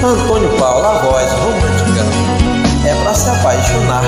Antônio Paulo, a voz romântica é pra se apaixonar.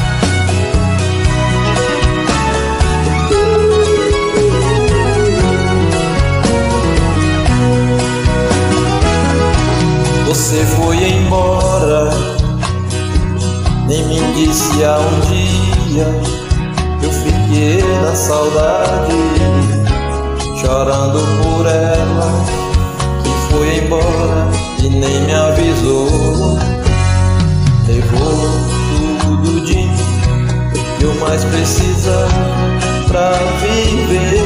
Você foi embora, nem me disse há um dia. Eu fiquei na saudade, chorando por ela, que foi embora e nem me avisou. Levou tudo de mim que eu mais precisava pra viver.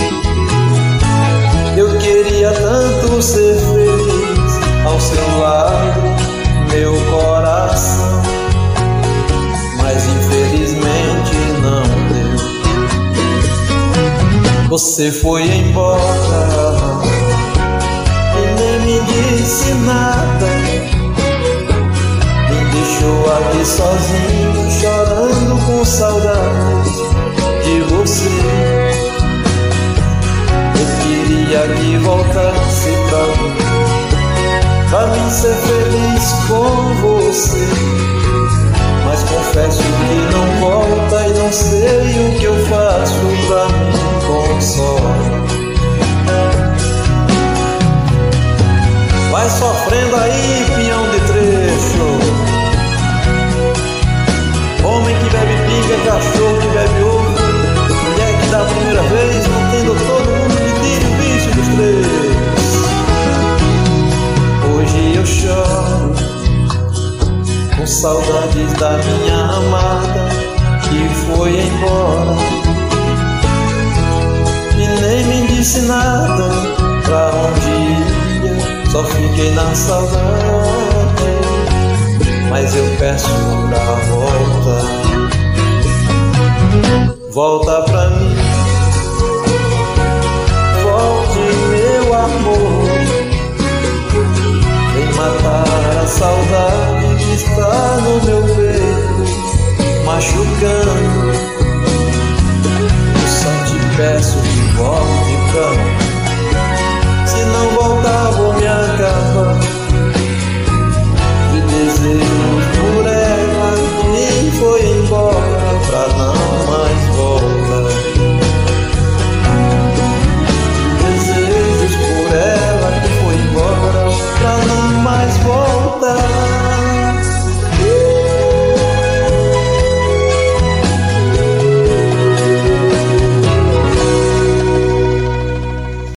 Eu queria tanto ser feliz ao seu lado, meu coração, mas infelizmente não deu. Você foi embora e nem me disse nada, me deixou aqui sozinho, chorando com saudade de você. Eu queria que voltasse pra mim ser feliz com você, mas confesso que não volta e não sei o que eu faço pra me consolar. Vai sofrendo aí, pinhão de trecho. Homem que bebe pinga, cachorro que bebe ovo, mulher que dá a primeira vez, não tendo todo mundo que tira o bicho dos três. Hoje eu choro com saudades da minha amada que foi embora e nem me disse nada pra onde ia. Só fiquei na saudade, mas eu peço